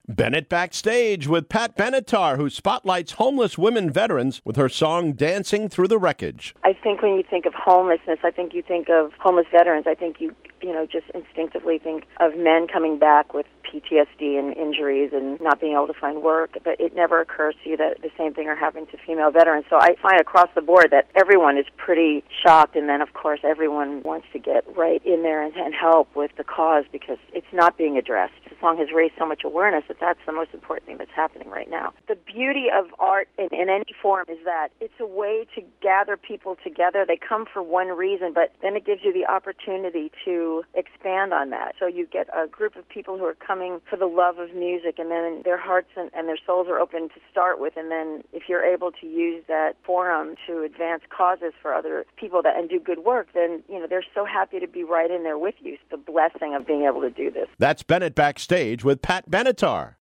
Bennett backstage with Pat Benatar, who spotlights homeless women veterans with her song Dancing Through the Wreckage. I think when you think of homelessness, I think you think of homeless veterans. I think you just instinctively think of men coming back with PTSD and injuries and not being able to find work, but it never occurs to you that the same thing are happening to female veterans. So I find across the board that everyone is pretty shocked, and then, of course, everyone wants to get right in there and help with the cause because it's not being addressed. The song has raised so much awareness that that's the most important thing that's happening right now. The beauty of art in any form is that it's a way to gather people together. They come for one reason, but then it gives you the opportunity to expand on that. So you get a group of people who are coming for the love of music, and then their hearts and their souls are open to start with, and then if you're able to use that forum to advance causes for other people and do good work, then they're so happy to be right in there with you. It's the blessing of being able to do this. That's Bennett backstage with Pat Benatar.